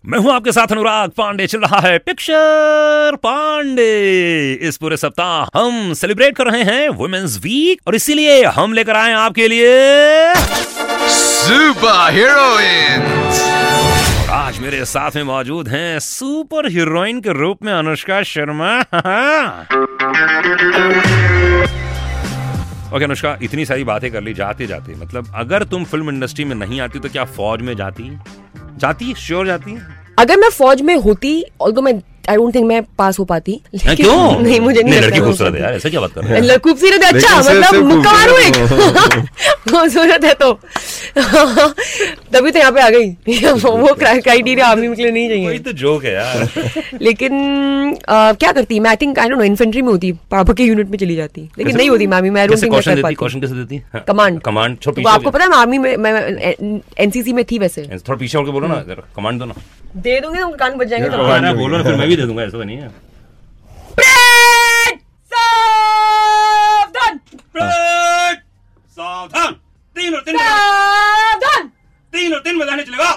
मैं हूं आपके साथ अनुराग पांडे। चल रहा है पिक्चर पांडे। इस पूरे सप्ताह हम सेलिब्रेट कर रहे हैं वुमेन्स वीक और इसीलिए हम लेकर आए आपके लिए सुपर हीरोइंस। आज मेरे साथ में मौजूद हैं सुपर हीरोइन के रूप में अनुष्का शर्मा। ओके अनुष्का, इतनी सारी बातें कर ली जाते जाते, मतलब अगर तुम फिल्म इंडस्ट्री में नहीं आती तो क्या फौज में जाती श्योर जाती? अगर मैं फौज में होती, ऑल्दो मैं आई डोंट थिंक मैं पास हो पाती। क्यों? नहीं, मुझे नहीं लगता। लड़की खूबसूरत है यार, ऐसा क्या बात कर रहे हैं? खूबसूरत है, अच्छा मतलब मुक्का मारूं एक। खूबसूरत है तो तभी तो यहाँ पे आ गई। वो क्राइटेरिया आर्मी के लिए नहीं चाहिए। वही तो जोक है यार। लेकिन क्या करती मैं? I think I don't know, infantry में होती, पापा के यूनिट में चली जाती, लेकिन नहीं होती मैमी। मैं कौशन कैसे देती? कमांड। आपको पता है आर्मी में मैं एनसीसी में थी वैसे। थोड़ा पीछे होकर बोलो ना, कमांड दो ना। दे दूंगे तो कान बज जाएंगे। बोलो ना, फिर मैं भी दे दूंगा, ऐसा तो नहीं है। सावधान! 3 और 3 बजाने चलेगा।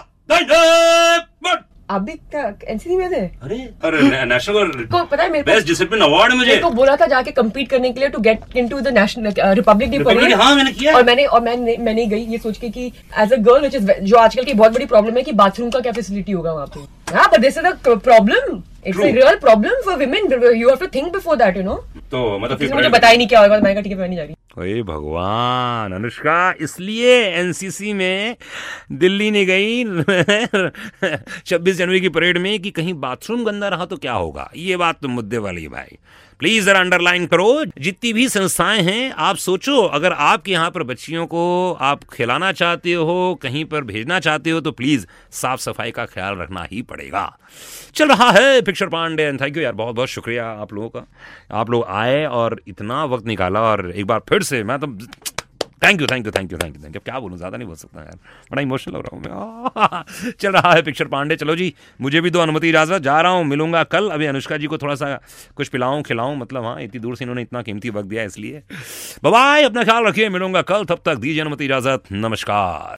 आप भी एनसीसी में थे? अरे नेशनल को पता है मेरे बेस्ट डिसिप्लिन अवार्ड है मुझे। तो बोला था जाके compete करने के लिए, to get into the national Republic Day parade. हाँ मैंने किया। और मैंने गई ये सोच के कि एज अ गर्ल, जो आजकल की बहुत बड़ी प्रॉब्लम है कि बाथरूम का क्या फैसिलिटी होगा वहाँ पे। हाँ, but this is a problem. It's a real problem for women. You have to think before that, you know. तो मतलब मुझे पता ही नहीं क्या होगा, मैं ठीक है, मैं नहीं जा रही। ओए भगवान अनुष्का, इसलिए एनसीसी में दिल्ली नहीं गई 26 जनवरी की परेड में कि कहीं बाथरूम गंदा रहा तो क्या होगा। ये बात तो मुद्दे वाली है भाई, प्लीज जरा अंडरलाइन करो। जितनी भी संस्थाएं हैं, आप सोचो, अगर आपके यहाँ पर बच्चियों को आप खिलाना चाहते हो, कहीं पर भेजना चाहते हो, तो प्लीज साफ सफाई का ख्याल रखना ही पड़ेगा। चल रहा है पिक्चर पांडे। थैंक यू यार, बहुत बहुत शुक्रिया आप लोगों का। आप लोग आए और इतना वक्त निकाला, और एक बार फिर से मैं तो थैंक यू। अब क्या बोलूं, ज्यादा नहीं बोल सकता यार, बड़ा इमोशनल हो रहा हूं मैं। चल रहा है पिक्चर पांडे। चलो जी, मुझे भी दो अनुमति, इजाजत, जा रहा हूं, मिलूंगा कल। अभी अनुष्का जी को थोड़ा सा कुछ पिलाऊं खिलाऊं, मतलब हाँ, इतनी दूर से इन्होंने इतना कीमती वक्त दिया, इसलिए बाय बाय, अपना ख्याल रखिए, मिलूंगा कल, तब तक दीजिए अनुमति, इजाजत, नमस्कार।